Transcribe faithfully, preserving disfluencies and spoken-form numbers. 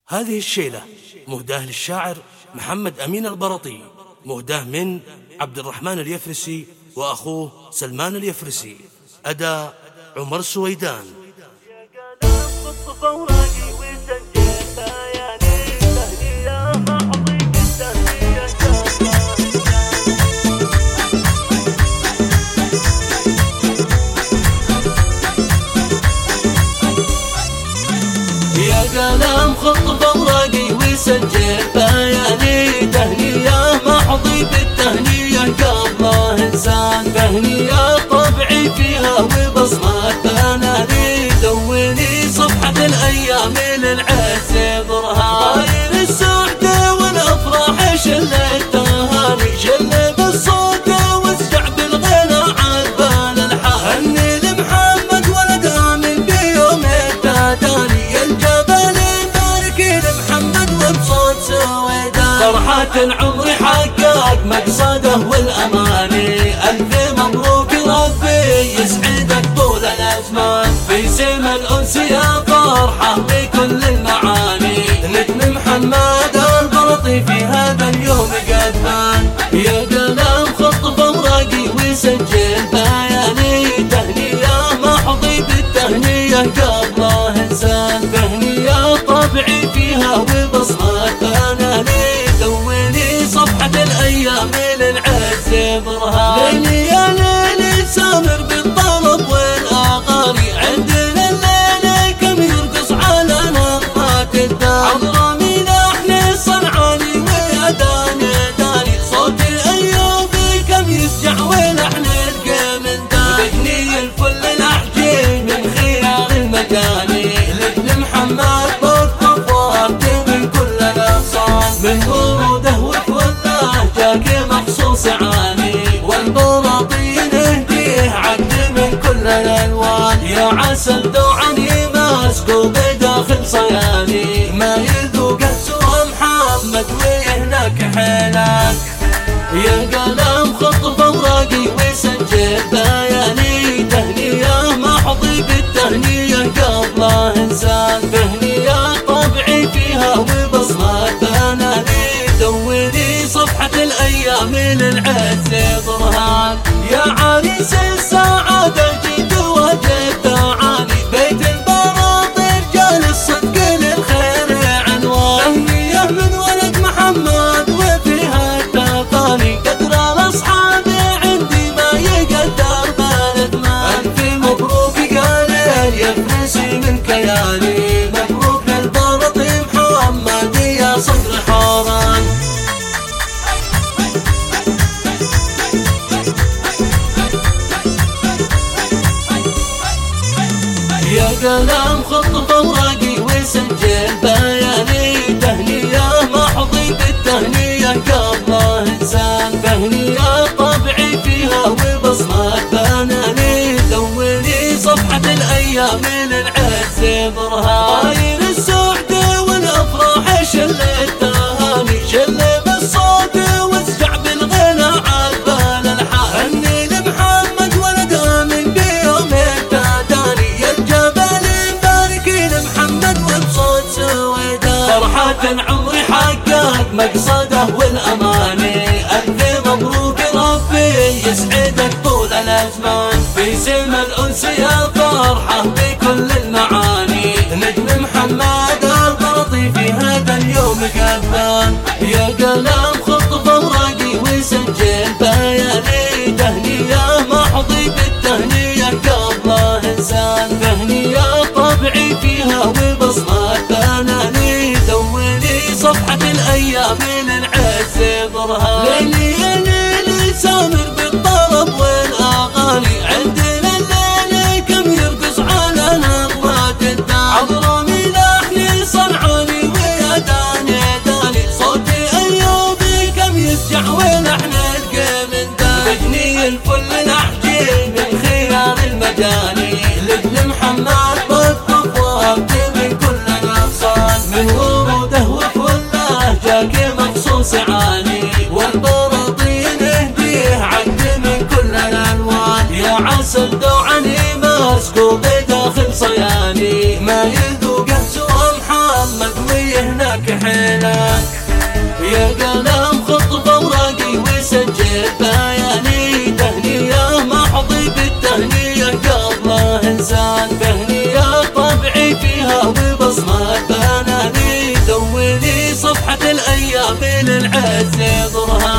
هذه الشيلة مهداة للشاعر محمد أمين البرطي، مهداة من عبد الرحمن اليفرسي وأخوه سلمان اليفرسي، أداء عمر سويدان. يا قلم خط بوراقي وسجل بياني، تهنية محظي بالتهنية قبله إنسان، تهنية طبعي فيها وبصمة بناني، دوني صفحة الأيام للعز برهان، غير السعد والأفراح شل التهاني، شل بالصوت واسجع بالغنى عذبان الحال، هني لمحمد ولد آمن بيوم التداني، فرحة العمر حقق مقصده والأماني، ألف مبروك ربي يسعدك طول الأزمان، في سم الأنس يا فرحة بكل المعاني، نجم محمد البرطي في هذا اليوم قد بان، يا قلم خط بوراقي وسجل بياني، تهنية محظي بالتهنية قبله إنسان، تهنية طبعي فيها وبصمة بناني، صفحة الأيام للعز برهان، ليلي يا ليلي سامر بالطلب والأغاني، عندنا الليل كم يرقص على نغمات الدار، عبرامي لحن الصنعاني ويدان داني، صوت الأيوبي كم يسجع ولحن القمندان، بجني الفل الأحجي من خيار المجاني، لجل محمد بالطفوات من كل الأغصان، من وروده جاك مخصوص عاني، والبراطي نهديه عقد من كل الألوان، يا عسل دوعني ماسكو بداخل صياني، ما يذوقه سوى محمد وهناك حيلان، يا قلم خط بوراقي وسجل بياني، تهنية محظي بالتهنية قبله إنسان، تهنية طبعي فيها وبصمة بناني، دوني صفحة الأيام للعز برهان، يا عريس السعادة جيت وجدت تعاني، بيت البراطي رجال الصدق للخير عنوان، تهنية من ولد محمد وفيها التفاني، قدر الأصحاب عندي ما يقدر بالإثمان، ألف مبروك قال اليفرسي من كياني، مبروك للبرطي محمد يا صدر حوران. يا قلم خط بوراقي وسجل بياني، تهنية محظي بالتهنية قبله إنسان، تهنية طبعي فيها وبصمة بناني، دوني صفحة الأيام للعز برهان، غير السعد والأفراح شل التهاني، شل بالصوت واسجع بالغنى عذبان الحال، هني لمحمد ولد آمن بيوم التداني، فرحة العمر حقق مقصده والأماني، ألف مبروك ربي يسعدك طول الأزمان، في سم الأنس يا فرحة بكل المعاني، نجم محمد البرطي في هذا اليوم قد بان، يا قلم خط بوراقي وسجل بياني، تهنية محظي بالتهنية قبله إنسان، تهنية طبعي فيها وبصمة بناني، دوني صفحة الأيام للعز برهان، ليلي يا ليلي سامر بالطلب والأغاني، عندنا الليل كم يرقص على نغمات الدار، عبرامي لحن صنعاني ويدان داني، صوت أيوبي كم يسجع ولحن القمندان، بجني الفل الأحجي من خيار المجاني، لجل محمد بالطفوات من كل الأغصان، من وروده وفله جاك مخصوص عاني، والبراطي نهديه عقد من كل الألوان، يا عسل دوعني ماسكو بداخل صياني، ما يذوقه سوى محمد وهناك حيلك يا قلم خط اوراقي وسجل بياني تهنية محظي بالتهنية قبله انسان تهنية طبعي فيها وبصمة بناني دوني صفحة الايام للعز ظهرها